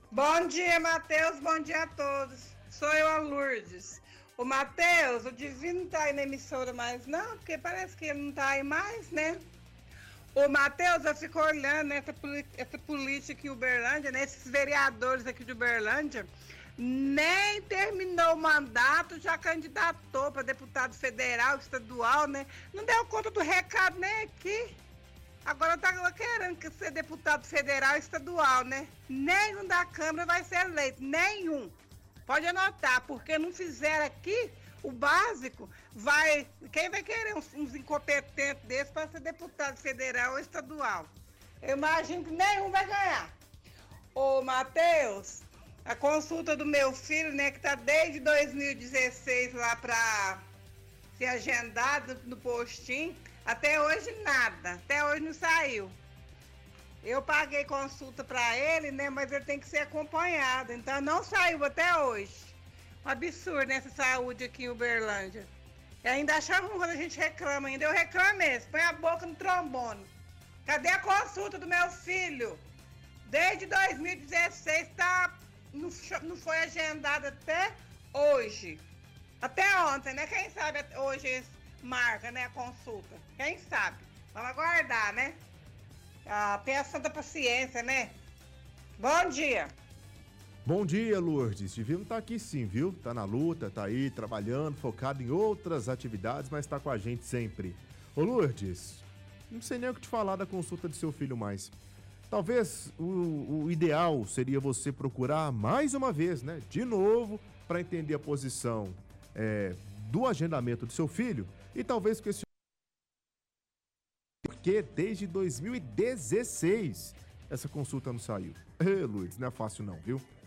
Bom dia, Matheus. Bom dia a todos. Sou eu, a Lourdes. O Matheus, o Divino não tá aí na emissora mais não, porque parece que ele não tá aí mais, né? O Matheus, eu fico olhando, né, essa política em Uberlândia, né, esses vereadores aqui de Uberlândia, nem terminou o mandato, já candidatou para deputado federal, estadual, né? Não deu conta do recado nem aqui. Agora tá querendo ser deputado federal e estadual, né? Nenhum da Câmara vai ser eleito, nenhum. Pode anotar, porque não fizeram aqui o básico, quem vai querer uns incompetentes desses para ser deputado federal ou estadual? Eu imagino que nenhum vai ganhar. Ô, Matheus, a consulta do meu filho, né, que tá desde 2016 lá para ser agendado no postinho, até hoje nada, até hoje não saiu. Eu paguei consulta para ele, né, mas ele tem que ser acompanhado, então não saiu até hoje. Um absurdo nessa saúde aqui em Uberlândia. E ainda achava quando a gente reclama ainda, eu reclamo mesmo, põe a boca no trombone. Cadê a consulta do meu filho? Desde 2016 não foi agendada até hoje. Até ontem, né? Quem sabe hoje marca, né, a consulta. Quem sabe? Vamos aguardar, né? Tenha santa paciência, né? Bom dia. Bom dia, Lourdes. Divino tá aqui sim, viu? Tá na luta, tá aí trabalhando, focado em outras atividades, mas tá com a gente sempre. Ô, Lourdes, não sei nem o que te falar da consulta de seu filho mais. Talvez o ideal seria você procurar mais uma vez, né? De novo, para entender a posição do agendamento do seu filho e talvez questionar porque desde 2016 essa consulta não saiu. Lourdes, não é fácil não, viu?